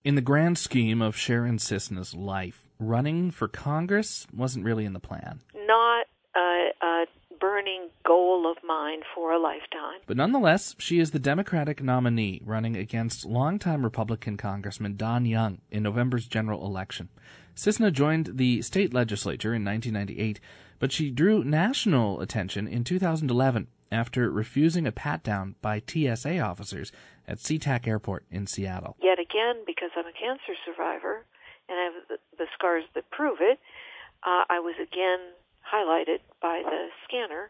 In the grand scheme of Sharon Cisna's life, running for Congress wasn't really in the plan. Not a burning goal of mine for a lifetime. But nonetheless, she is the Democratic nominee running against longtime Republican Congressman Don Young in November's general election. Cisna joined the state legislature in 1998, but she drew national attention in 2011 after refusing a pat-down by TSA officers at SeaTac Airport in Seattle. Yet again, because I'm a cancer survivor and I have the scars that prove it, I was again highlighted by the scanner,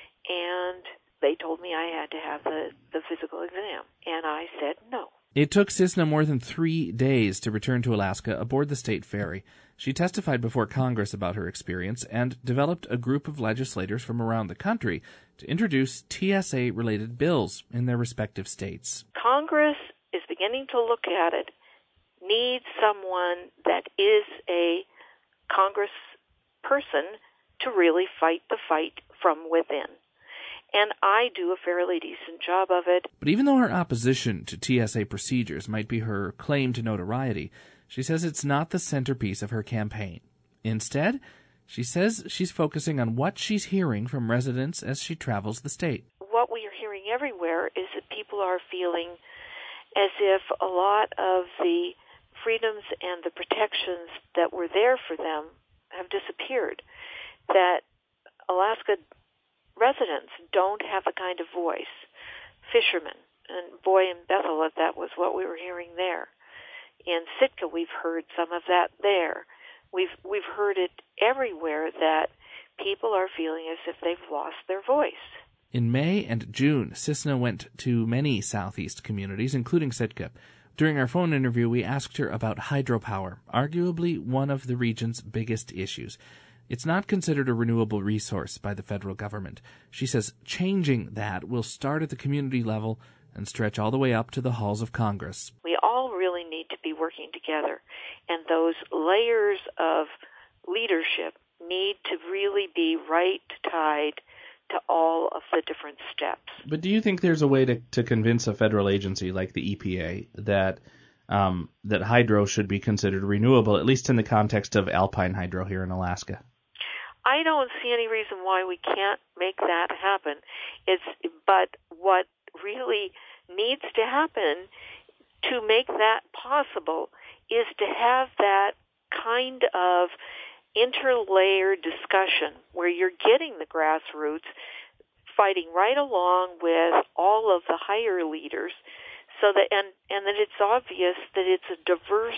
and they told me I had to have the physical exam, and I said no. It took Cisna more than 3 days to return to Alaska aboard the state ferry. She testified before Congress about her experience and developed a group of legislators from around the country to introduce TSA-related bills in their respective states. Congress is beginning to look at it, needs someone that is a Congress person to really fight the fight from within. And I do a fairly decent job of it. But even though her opposition to TSA procedures might be her claim to notoriety, she says it's not the centerpiece of her campaign. Instead, she says she's focusing on what she's hearing from residents as she travels the state. What we are hearing everywhere is that people are feeling as if a lot of the freedoms and the protections that were there for them have disappeared, that Alaska residents don't have the kind of voice. Fishermen, and boy, in Bethel, that was what we were hearing there. In Sitka, we've heard some of that there. We've heard it everywhere that people are feeling as if they've lost their voice. In May and June, Cisna went to many southeast communities, including Sitka. During our phone interview, we asked her about hydropower, arguably one of the region's biggest issues. It's not considered a renewable resource by the federal government. She says changing that will start at the community level and stretch all the way up to the halls of Congress. We all really need to be working together, and those layers of leadership need to really be right tied to all of the different steps. But do you think there's a way to convince a federal agency like the EPA that hydro should be considered renewable, at least in the context of alpine hydro here in Alaska? I don't see any reason why we can't make that happen. But what really needs to happen to make that possible is to have that kind of interlayered discussion where you're getting the grassroots fighting right along with all of the higher leaders, so that and that it's obvious that it's a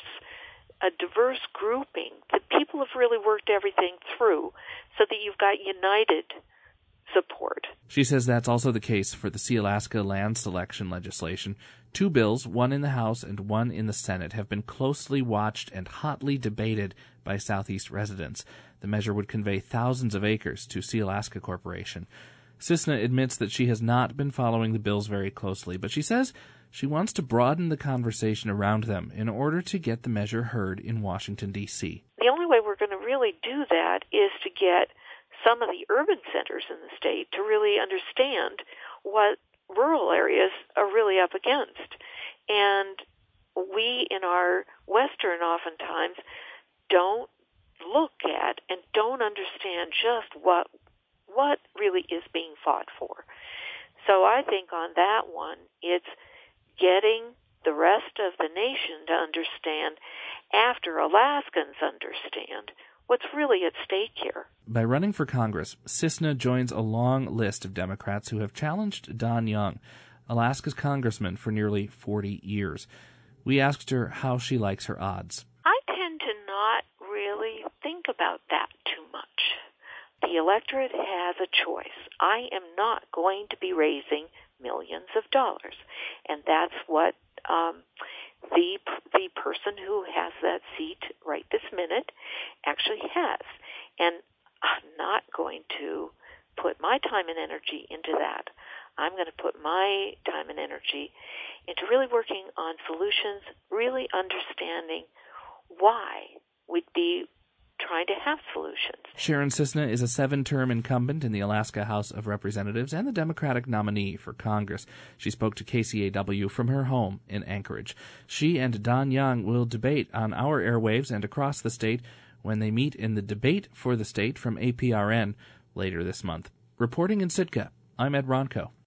diverse grouping, that people have really worked everything through so that you've got united support. She says that's also the case for the Sealaska land selection legislation. 2 bills, one in the House and one in the Senate, have been closely watched and hotly debated by Southeast residents. The measure would convey thousands of acres to Sealaska Corporation. Cisna admits that she has not been following the bills very closely, but she says she wants to broaden the conversation around them in order to get the measure heard in Washington, D.C. The only way we're going to really do that is to get some of the urban centers in the state to really understand what rural areas are really up against. And we in our Western oftentimes don't look at and don't understand just what really is being fought for. So I think on that one, it's getting the rest of the nation to understand, after Alaskans understand, what's really at stake here. By running for Congress, Cisna joins a long list of Democrats who have challenged Don Young, Alaska's congressman for nearly 40 years. We asked her how she likes her odds. I tend to not really think about that too much. The electorate has a choice. I am not going to be raising millions of dollars, and that's what the person who has that seat right this minute actually has. And I'm not going to put my time and energy into that. I'm going to put my time and energy into really working on solutions, really understanding why we'd be trying to have solutions. Sharon Cisna is a 7-term incumbent in the Alaska House of Representatives and the Democratic nominee for Congress. She spoke to KCAW from her home in Anchorage. She and Don Young will debate on our airwaves and across the state when they meet in the Debate for the State from APRN later this month. Reporting in Sitka, I'm Ed Ronco.